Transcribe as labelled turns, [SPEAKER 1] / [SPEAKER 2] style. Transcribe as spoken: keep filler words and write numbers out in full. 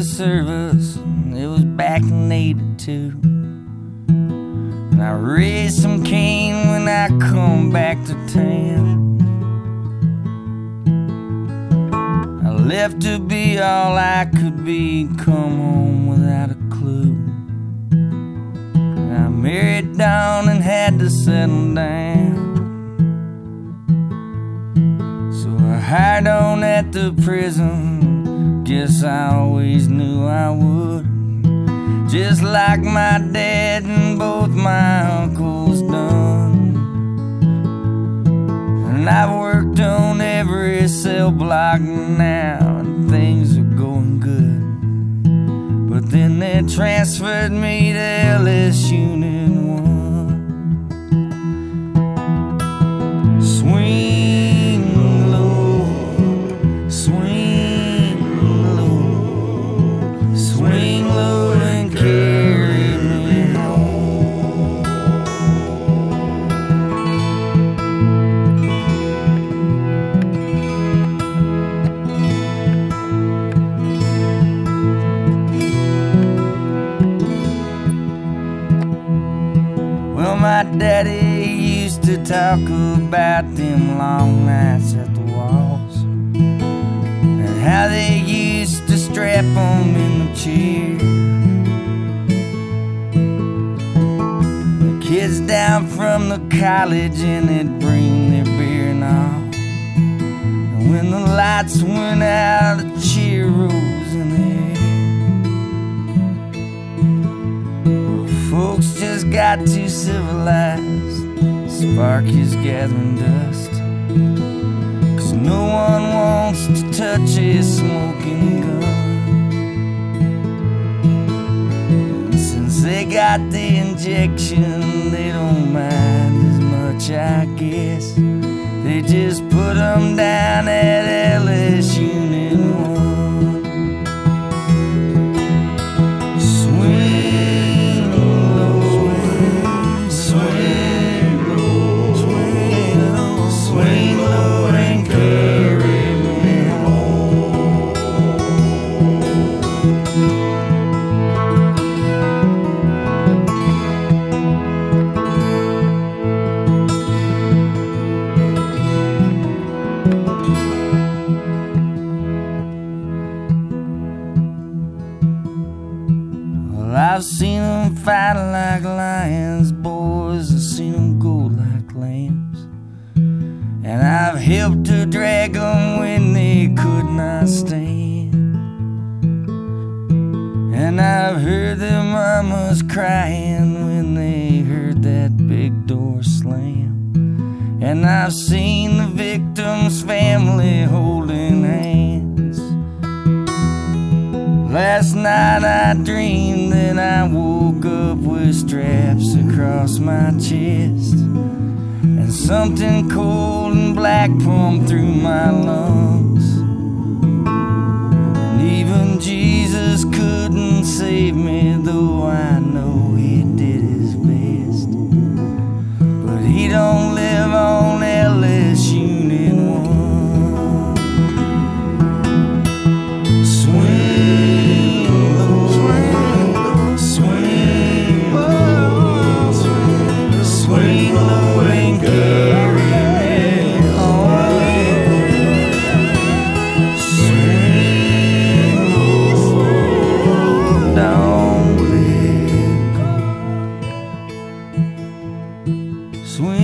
[SPEAKER 1] service. It was back in eighty-two. And I raised some cane when I come back to town. I left to be all I could be, come home without a clue. And I married down and had to settle down. So I hired on at the prison, guess I always knew I would. Just like my dad and both my uncles done. And I've worked on every cell block now, and things are going good. But then they transferred me to L S Unit one. Swing low, swing low, swing low and carry me home. Well, my daddy used to talk about them long nights at the walls, and how they used to strap them in the chair. The kids down from the college and they'd bring their beer and all. And when the lights went out, a cheer rose in the air. Well, folks just got too civilized, spark is gathering dust, 'cause no one wants to touch a smoking gun. And since they got the injection, they don't mind as much, I guess. They just put them down at L S Unit one. Swing low, swing low, swing low and carry me home. Well, I've seen them fight like lions, boys, I've seen them go like lambs. And I've helped to drag them when they could not stand. And I've heard their mamas crying when they heard that big door slam. And I've seen the victim's family holding hands. Last night I dreamed that I woke up with straps across my chest, and something cold and black pumped through my lungs. And even Jesus couldn't save me, though I know he did his best. But he don't live on L S Unit one. Swing low, swing low, swing low and carry me home. Swing low, don't let go. Swing